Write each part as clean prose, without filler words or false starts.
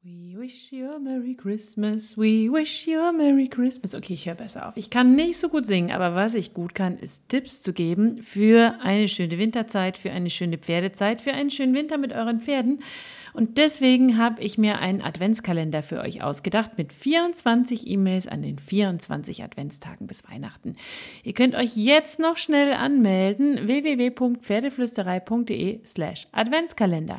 We wish you a Merry Christmas, we wish you a Merry Christmas. Okay, ich höre besser auf. Ich kann nicht so gut singen, aber was ich gut kann, ist Tipps zu geben für eine schöne Winterzeit, für eine schöne Pferdezeit, für einen schönen Winter mit euren Pferden. Und deswegen habe ich mir einen Adventskalender für euch ausgedacht mit 24 E-Mails an den 24 Adventstagen bis Weihnachten. Ihr könnt euch jetzt noch schnell anmelden, www.pferdeflüsterei.de/Adventskalender.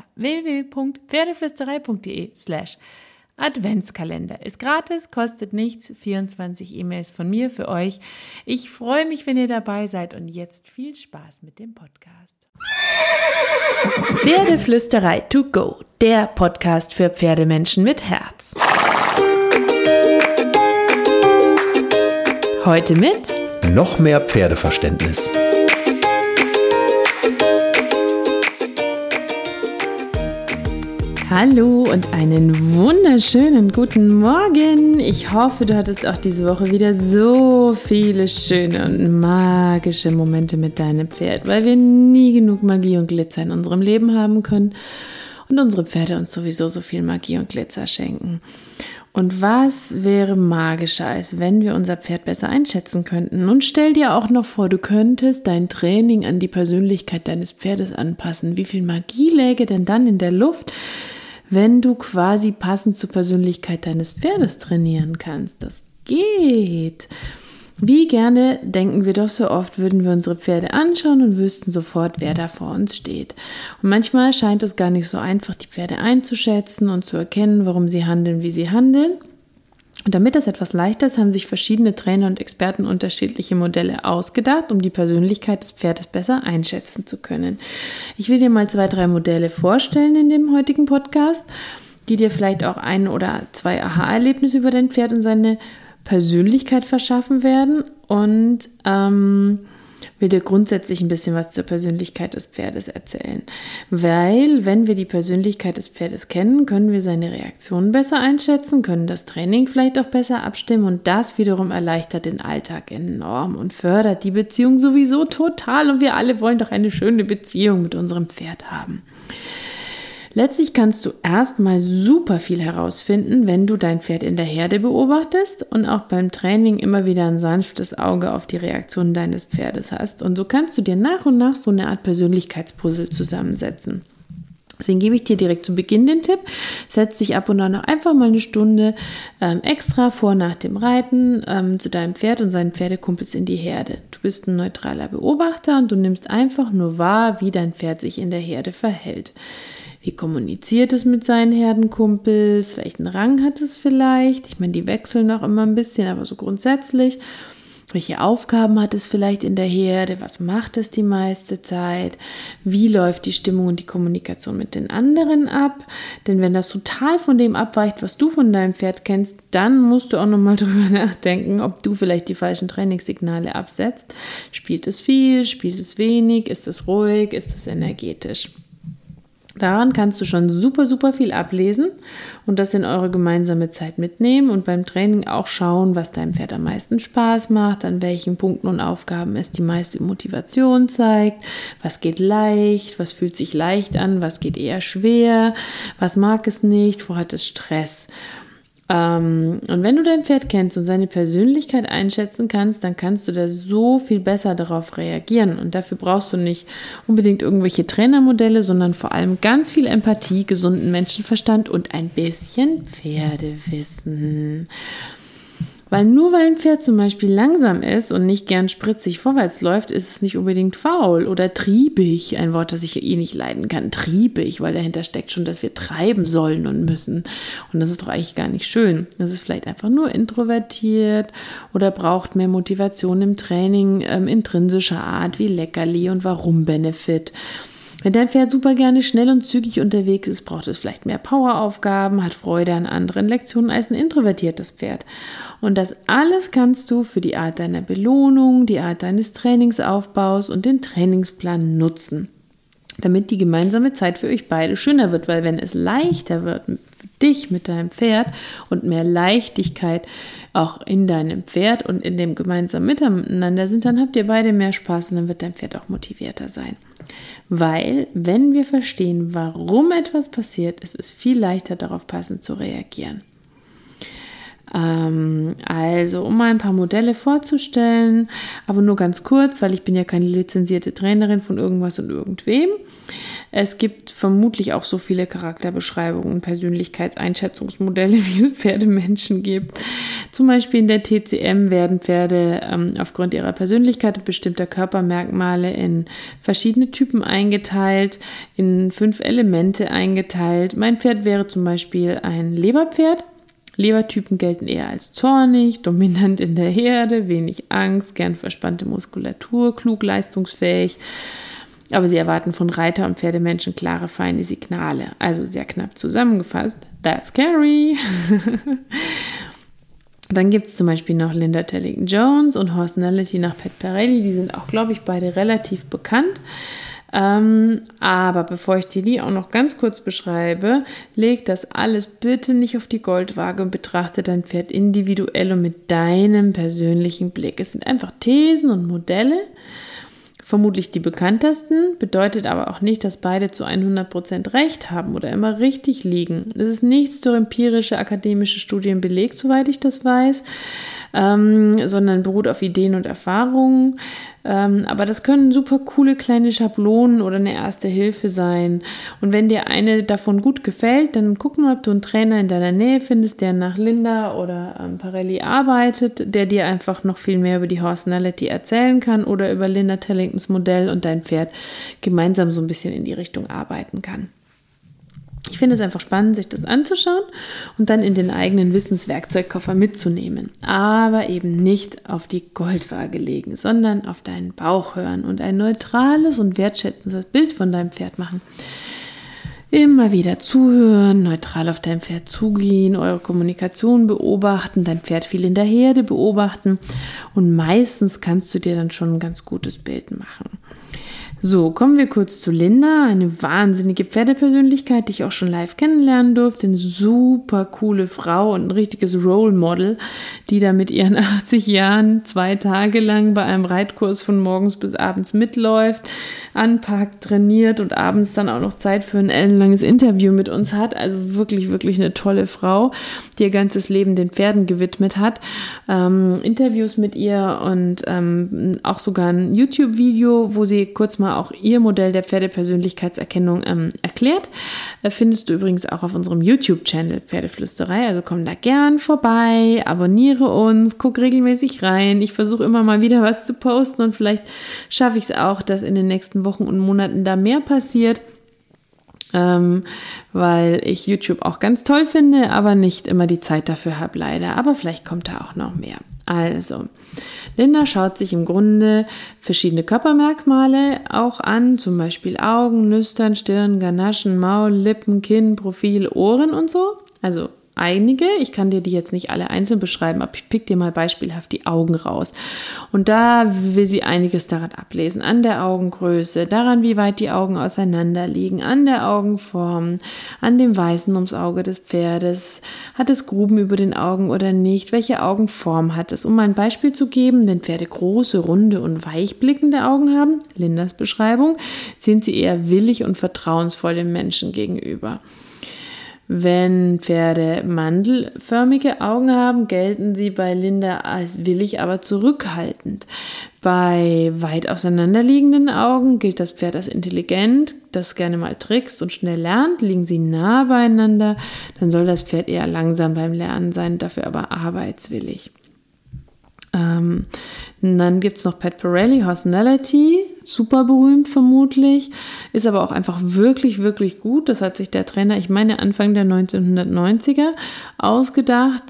www.pferdeflüsterei.de/Adventskalender. Ist gratis, kostet nichts, 24 E-Mails von mir für euch. Ich freue mich, wenn ihr dabei seid und jetzt viel Spaß mit dem Podcast. Pferdeflüsterei to go, der Podcast für Pferdemenschen mit Herz. Heute mit noch mehr Pferdeverständnis. Hallo und einen wunderschönen guten Morgen. Ich hoffe, du hattest auch diese Woche wieder so viele schöne und magische Momente mit deinem Pferd, weil wir nie genug Magie und Glitzer in unserem Leben haben können und unsere Pferde uns sowieso so viel Magie und Glitzer schenken. Und was wäre magischer, als wenn wir unser Pferd besser einschätzen könnten? Und stell dir auch noch vor, du könntest dein Training an die Persönlichkeit deines Pferdes anpassen. Wie viel Magie läge denn dann in der Luft, wenn du quasi passend zur Persönlichkeit deines Pferdes trainieren kannst? Das geht. Wie gerne, denken wir doch so oft, würden wir unsere Pferde anschauen und wüssten sofort, wer da vor uns steht. Und manchmal scheint es gar nicht so einfach, die Pferde einzuschätzen und zu erkennen, warum sie handeln, wie sie handeln. Und damit das etwas leichter ist, haben sich verschiedene Trainer und Experten unterschiedliche Modelle ausgedacht, um die Persönlichkeit des Pferdes besser einschätzen zu können. Ich will dir mal 2-3 Modelle vorstellen in dem heutigen Podcast, die dir vielleicht auch 1 oder 2 Aha-Erlebnisse über dein Pferd und seine Persönlichkeit verschaffen werden und will dir grundsätzlich ein bisschen was zur Persönlichkeit des Pferdes erzählen. Weil, wenn wir die Persönlichkeit des Pferdes kennen, können wir seine Reaktionen besser einschätzen, können das Training vielleicht auch besser abstimmen und das wiederum erleichtert den Alltag enorm und fördert die Beziehung sowieso total und wir alle wollen doch eine schöne Beziehung mit unserem Pferd haben. Letztlich kannst du erstmal super viel herausfinden, wenn du dein Pferd in der Herde beobachtest und auch beim Training immer wieder ein sanftes Auge auf die Reaktionen deines Pferdes hast. Und so kannst du dir nach und nach so eine Art Persönlichkeitspuzzle zusammensetzen. Deswegen gebe ich dir direkt zu Beginn den Tipp, setz dich ab und an noch einfach mal eine Stunde extra vor nach dem Reiten zu deinem Pferd und seinen Pferdekumpels in die Herde. Du bist ein neutraler Beobachter und du nimmst einfach nur wahr, wie dein Pferd sich in der Herde verhält. Wie kommuniziert es mit seinen Herdenkumpels? Welchen Rang hat es vielleicht? Ich meine, die wechseln auch immer ein bisschen, aber so grundsätzlich. Welche Aufgaben hat es vielleicht in der Herde? Was macht es die meiste Zeit? Wie läuft die Stimmung und die Kommunikation mit den anderen ab? Denn wenn das total von dem abweicht, was du von deinem Pferd kennst, dann musst du auch nochmal drüber nachdenken, ob du vielleicht die falschen Trainingssignale absetzt. Spielt es viel? Spielt es wenig? Ist es ruhig? Ist es energetisch? Daran kannst du schon super viel ablesen und das in eure gemeinsame Zeit mitnehmen und beim Training auch schauen, was deinem Pferd am meisten Spaß macht, an welchen Punkten und Aufgaben es die meiste Motivation zeigt, was geht leicht, was fühlt sich leicht an, was geht eher schwer, was mag es nicht, wo hat es Stress. Und wenn du dein Pferd kennst und seine Persönlichkeit einschätzen kannst, dann kannst du da so viel besser darauf reagieren. Und dafür brauchst du nicht unbedingt irgendwelche Trainermodelle, sondern vor allem ganz viel Empathie, gesunden Menschenverstand und ein bisschen Pferdewissen. Weil nur weil ein Pferd zum Beispiel langsam ist und nicht gern spritzig vorwärts läuft, ist es nicht unbedingt faul oder triebig. Ein Wort, das ich nicht leiden kann, triebig, weil dahinter steckt schon, dass wir treiben sollen und müssen. Und das ist doch eigentlich gar nicht schön. Das ist vielleicht einfach nur introvertiert oder braucht mehr Motivation im Training intrinsischer Art wie Leckerli und Warum-Benefit. Wenn dein Pferd super gerne schnell und zügig unterwegs ist, braucht es vielleicht mehr Poweraufgaben, hat Freude an anderen Lektionen als ein introvertiertes Pferd. Und das alles kannst du für die Art deiner Belohnung, die Art deines Trainingsaufbaus und den Trainingsplan nutzen, damit die gemeinsame Zeit für euch beide schöner wird. Weil wenn es leichter wird für dich mit deinem Pferd und mehr Leichtigkeit auch in deinem Pferd und in dem gemeinsamen Miteinander sind, dann habt ihr beide mehr Spaß und dann wird dein Pferd auch motivierter sein. Weil, wenn wir verstehen, warum etwas passiert, ist es viel leichter, darauf passend zu reagieren. Also, um mal ein paar Modelle vorzustellen, aber nur ganz kurz, weil ich bin ja keine lizenzierte Trainerin von irgendwas und irgendwem. Es gibt vermutlich auch so viele Charakterbeschreibungen und Persönlichkeitseinschätzungsmodelle, wie es Pferdemenschen gibt. Zum Beispiel in der TCM werden Pferde aufgrund ihrer Persönlichkeit und bestimmter Körpermerkmale in verschiedene Typen eingeteilt, in 5 Elemente eingeteilt. Mein Pferd wäre zum Beispiel ein Leberpferd. Lebertypen gelten eher als zornig, dominant in der Herde, wenig Angst, gern verspannte Muskulatur, klug, leistungsfähig. Aber sie erwarten von Reiter und Pferdemenschen klare, feine Signale. Also sehr knapp zusammengefasst, that's scary. Dann gibt es zum Beispiel noch Linda Tellington-Jones und Horsenality nach Pat Parelli. Die sind auch, glaube ich, beide relativ bekannt. Aber bevor ich dir die auch noch ganz kurz beschreibe, leg das alles bitte nicht auf die Goldwaage und betrachte dein Pferd individuell und mit deinem persönlichen Blick. Es sind einfach Thesen und Modelle, vermutlich die bekanntesten, bedeutet aber auch nicht, dass beide zu 100% recht haben oder immer richtig liegen. Es ist nichts durch empirische akademische Studien belegt, soweit ich das weiß, sondern beruht auf Ideen und Erfahrungen. Aber das können super coole kleine Schablonen oder eine erste Hilfe sein. Und wenn dir eine davon gut gefällt, dann guck mal, ob du einen Trainer in deiner Nähe findest, der nach Linda oder Parelli arbeitet, der dir einfach noch viel mehr über die Horsenality erzählen kann oder über Linda Tellingtons Modell und dein Pferd gemeinsam so ein bisschen in die Richtung arbeiten kann. Ich finde es einfach spannend, sich das anzuschauen und dann in den eigenen Wissenswerkzeugkoffer mitzunehmen. Aber eben nicht auf die Goldwaage legen, sondern auf deinen Bauch hören und ein neutrales und wertschätzendes Bild von deinem Pferd machen. Immer wieder zuhören, neutral auf dein Pferd zugehen, eure Kommunikation beobachten, dein Pferd viel in der Herde beobachten und meistens kannst du dir dann schon ein ganz gutes Bild machen. So, kommen wir kurz zu Linda, eine wahnsinnige Pferdepersönlichkeit, die ich auch schon live kennenlernen durfte. Eine super coole Frau und ein richtiges Role Model, die da mit ihren 80 Jahren 2 Tage lang bei einem Reitkurs von morgens bis abends mitläuft, anpackt, trainiert und abends dann auch noch Zeit für ein ellenlanges Interview mit uns hat. Also wirklich, wirklich eine tolle Frau, die ihr ganzes Leben den Pferden gewidmet hat. Interviews mit ihr und auch sogar ein YouTube-Video, wo sie kurz mal auch ihr Modell der Pferdepersönlichkeitserkennung erklärt. Findest du übrigens auch auf unserem YouTube-Channel Pferdeflüsterei. Also komm da gern vorbei, abonniere uns, guck regelmäßig rein. Ich versuche immer mal wieder was zu posten und vielleicht schaffe ich es auch, dass in den nächsten Wochen und Monaten da mehr passiert. Weil ich YouTube auch ganz toll finde, aber nicht immer die Zeit dafür habe, leider. Aber vielleicht kommt da auch noch mehr. Also, Linda schaut sich im Grunde verschiedene Körpermerkmale auch an, zum Beispiel Augen, Nüstern, Stirn, Ganaschen, Maul, Lippen, Kinn, Profil, Ohren und so. Also einige, ich kann dir die jetzt nicht alle einzeln beschreiben, aber ich pick dir mal beispielhaft die Augen raus. Und da will sie einiges daran ablesen, an der Augengröße, daran, wie weit die Augen auseinander liegen, an der Augenform, an dem Weißen ums Auge des Pferdes, hat es Gruben über den Augen oder nicht, welche Augenform hat es. Um mal ein Beispiel zu geben, wenn Pferde große, runde und weich blickende Augen haben, Lindas Beschreibung, sind sie eher willig und vertrauensvoll dem Menschen gegenüber. Wenn Pferde mandelförmige Augen haben, gelten sie bei Linda als willig, aber zurückhaltend. Bei weit auseinanderliegenden Augen gilt das Pferd als intelligent, das gerne mal trickst und schnell lernt. Liegen sie nah beieinander, dann soll das Pferd eher langsam beim Lernen sein, dafür aber arbeitswillig. Dann gibt es noch Pat Parelli, Horsenality, super berühmt vermutlich, ist aber auch einfach wirklich, wirklich gut. Das hat sich der Trainer, ich meine Anfang der 1990er, ausgedacht.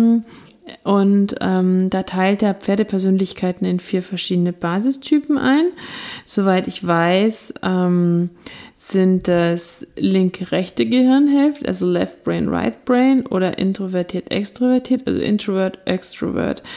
Da teilt er Pferdepersönlichkeiten in 4 verschiedene Basistypen ein. Soweit ich weiß, sind das linke-rechte Gehirnhälfte, also Left Brain, Right Brain oder introvertiert-extrovertiert, also Introvert, Extrovert.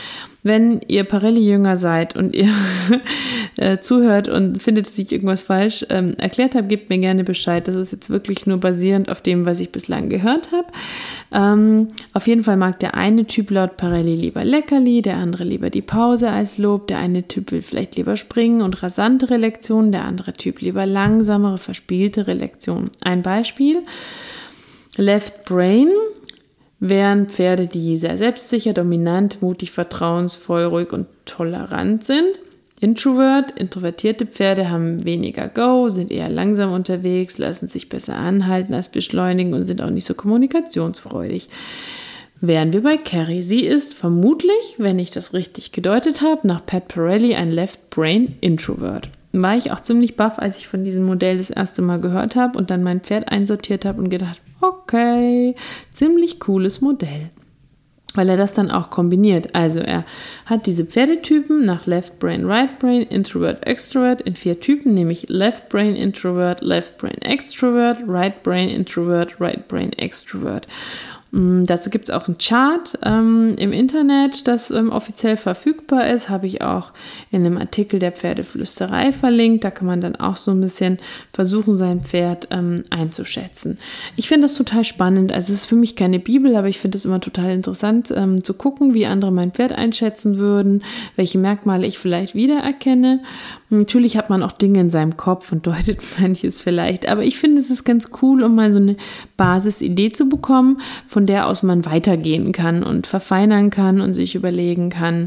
Wenn ihr Parelli-Jünger seid und ihr zuhört und findet, dass ich irgendwas falsch erklärt habe, gebt mir gerne Bescheid. Das ist jetzt wirklich nur basierend auf dem, was ich bislang gehört habe. Auf jeden Fall mag der eine Typ laut Parelli lieber Leckerli, der andere lieber die Pause als Lob, der eine Typ will vielleicht lieber springen und rasantere Lektionen, der andere Typ lieber langsamere, verspieltere Lektionen. Ein Beispiel: Left Brain wären Pferde, die sehr selbstsicher, dominant, mutig, vertrauensvoll, ruhig und tolerant sind. Introvert, introvertierte Pferde haben weniger Go, sind eher langsam unterwegs, lassen sich besser anhalten als beschleunigen und sind auch nicht so kommunikationsfreudig. Wären wir bei Carrie. Sie ist vermutlich, wenn ich das richtig gedeutet habe, nach Pat Parelli ein Left Brain Introvert. War ich auch ziemlich baff, als ich von diesem Modell das erste Mal gehört habe und dann mein Pferd einsortiert habe und gedacht, okay, ziemlich cooles Modell. Weil er das dann auch kombiniert. Also er hat diese Pferdetypen nach Left Brain, Right Brain, Introvert, Extrovert in 4 Typen, nämlich Left Brain Introvert, Left Brain Extrovert, Right Brain Introvert, Right Brain Extrovert. Dazu gibt es auch einen Chart im Internet, das offiziell verfügbar ist, habe ich auch in einem Artikel der Pferdeflüsterei verlinkt. Da kann man dann auch so ein bisschen versuchen, sein Pferd einzuschätzen. Ich finde das total spannend. Also es ist für mich keine Bibel, aber ich finde es immer total interessant zu gucken, wie andere mein Pferd einschätzen würden, welche Merkmale ich vielleicht wiedererkenne. Natürlich hat man auch Dinge in seinem Kopf und deutet manches vielleicht, aber ich finde, es ist ganz cool, um mal so eine Basisidee zu bekommen, von der aus man weitergehen kann und verfeinern kann und sich überlegen kann,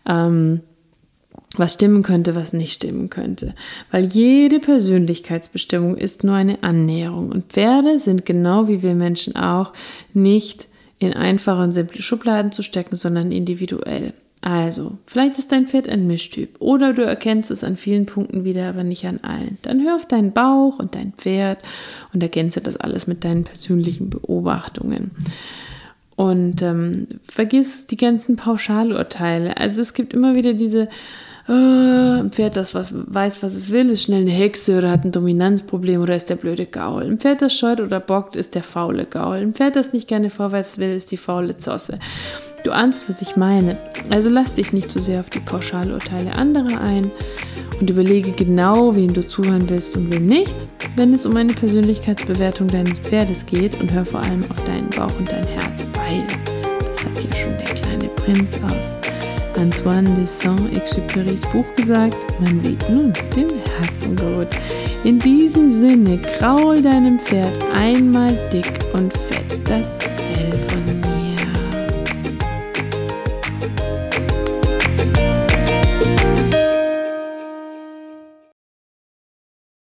was stimmen könnte, was nicht stimmen könnte. Weil jede Persönlichkeitsbestimmung ist nur eine Annäherung und Pferde sind genau wie wir Menschen auch nicht in einfache und simple Schubladen zu stecken, sondern individuell. Also, vielleicht ist dein Pferd ein Mischtyp oder du erkennst es an vielen Punkten wieder, aber nicht an allen. Dann hör auf deinen Bauch und dein Pferd und ergänze das alles mit deinen persönlichen Beobachtungen. Und vergiss die ganzen Pauschalurteile. Also es gibt immer wieder diese, ein Pferd, das weiß, was es will, ist schnell eine Hexe oder hat ein Dominanzproblem oder ist der blöde Gaul. Ein Pferd, das scheut oder bockt, ist der faule Gaul. Ein Pferd, das nicht gerne vorwärts will, ist die faule Zosse. Du ahnst, was ich meine. Also lass dich nicht zu sehr auf die Pauschalurteile anderer ein und überlege genau, wem du zuhören willst und wem nicht, wenn es um eine Persönlichkeitsbewertung deines Pferdes geht, und hör vor allem auf deinen Bauch und dein Herz, weil, das hat ja schon der kleine Prinz aus Antoine de Saint-Exupérys Buch gesagt, man sieht nun dem Herzen gut. In diesem Sinne, kraul deinem Pferd einmal dick und fett das Fell von